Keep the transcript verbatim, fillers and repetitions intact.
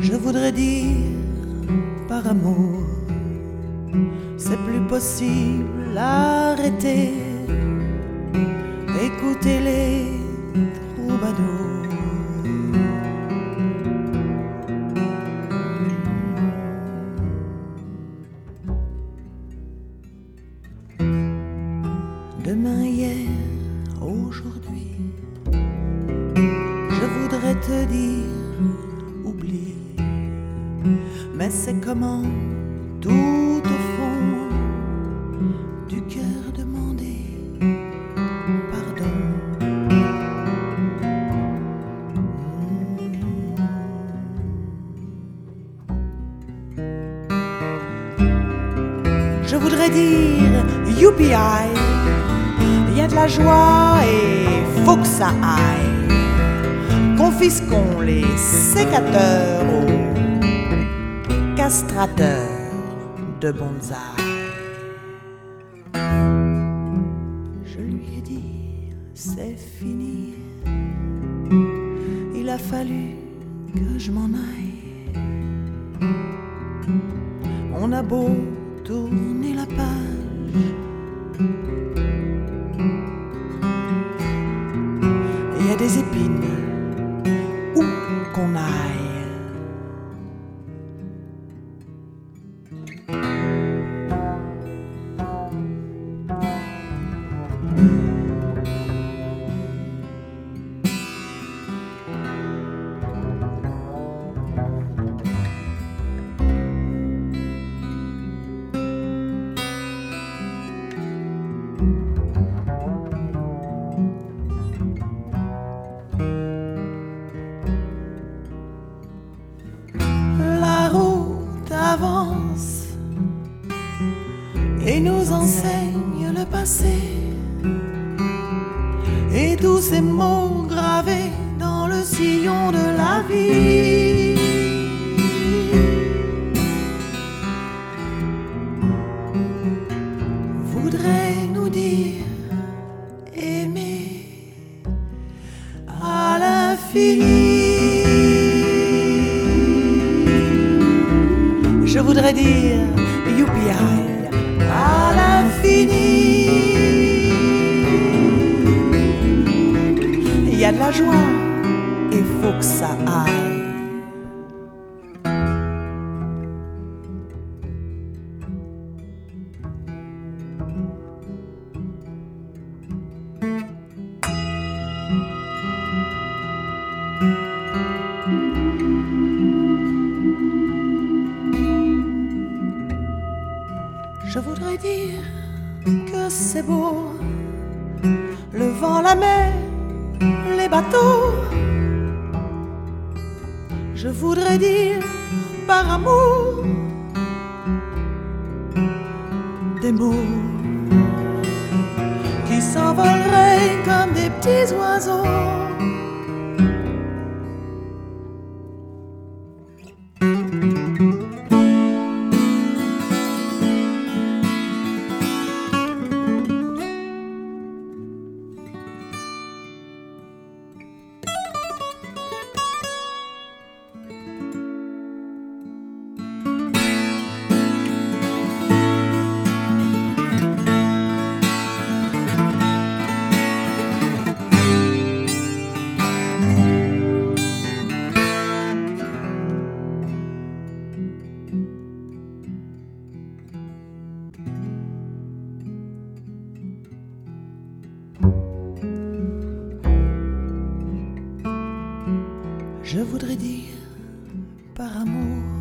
Je voudrais dire par amour, c'est plus possible, arrêtez, écoutez les troubadours. Demain, hier, aujourd'hui, je voudrais te dire oublie, mais c'est comment tout au fond du cœur demander pardon. Je voudrais dire youpi, il y a de la joie et faut que ça aille. Confisquons les sécateurs aux castrateurs de bonsaï. Je lui ai dit c'est fini, il a fallu que je m'en aille. On a beau tourner la page, il y a des épines où qu'on aille. Avance et nous enseigne le passé et tous ces mots gravés dans le sillon de la vie. Voudrait nous dire aimer à l'infini. Je voudrais dire youpi à l'infini. Il y a de la joie et faut que ça aille. Je voudrais dire que c'est beau, le vent, la mer, les bateaux. Je voudrais dire par amour des mots qui s'envoleraient comme des petits oiseaux. Je voudrais dire par amour